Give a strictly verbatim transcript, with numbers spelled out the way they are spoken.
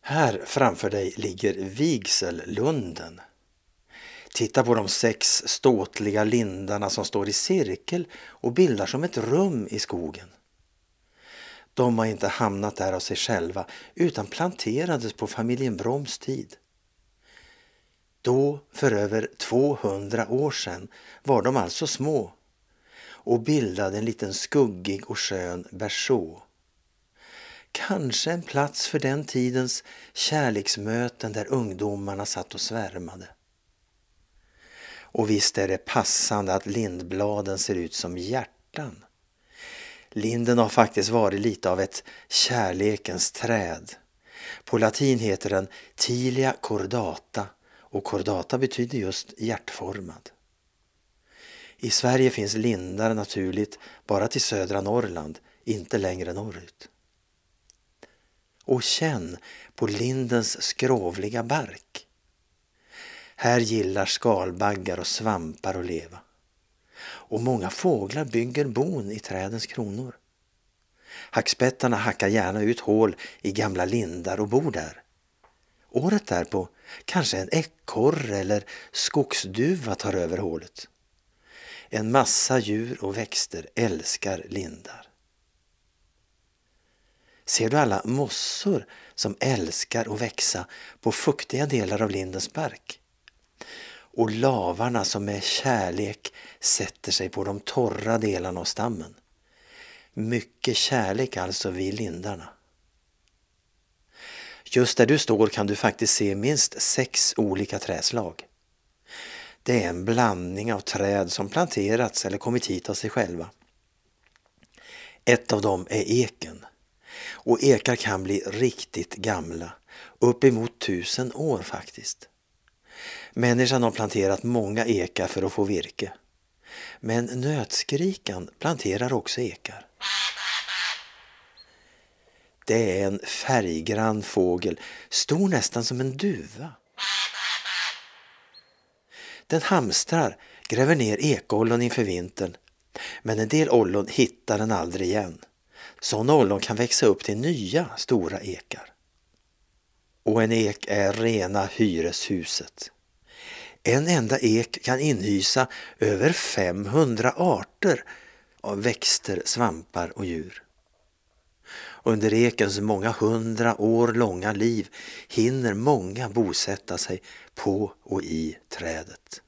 Här framför dig ligger Vigsellunden. Titta på de sex ståtliga lindarna som står i cirkel och bildar som ett rum i skogen. De har inte hamnat där av sig själva utan planterades på familjen Broms tid. Då, för över tvåhundra år sedan, var de alltså små och bildade en liten skuggig och skön berså. Kanske en plats för den tidens kärleksmöten där ungdomarna satt och svärmade. Och visst är det passande att lindbladen ser ut som hjärtan. Linden har faktiskt varit lite av ett kärlekens träd. På latin heter den Tilia cordata och cordata betyder just hjärtformad. I Sverige finns lindar naturligt bara till södra Norrland, inte längre norrut. Och känn på lindens skrovliga bark. Här gillar skalbaggar och svampar att leva. Och många fåglar bygger bon i trädens kronor. Hackspettarna hackar gärna ut hål i gamla lindar och bor där. Året därpå kanske en ekorre eller skogsduva tar över hålet. En massa djur och växter älskar lindar. Ser du alla mossor som älskar att växa på fuktiga delar av lindens bark? Och lavarna som med kärlek sätter sig på de torra delarna av stammen. Mycket kärlek alltså vid lindarna. Just där du står kan du faktiskt se minst sex olika träslag. Det är en blandning av träd som planterats eller kommit hit av sig själva. Ett av dem är eken. Och ekar kan bli riktigt gamla, uppemot tusen år faktiskt. Människan har planterat många ekar för att få virke. Men nötskrikan planterar också ekar. Det är en färggrann fågel, stor nästan som en duva. Den hamstrar, gräver ner ekollon inför vintern, men en del ollon hittar den aldrig igen. Sådana ollon kan växa upp till nya stora ekar. Och en ek är rena hyreshuset. En enda ek kan inhysa över femhundra arter av växter, svampar och djur. Under ekens många hundra år långa liv hinner många bosätta sig på och i trädet.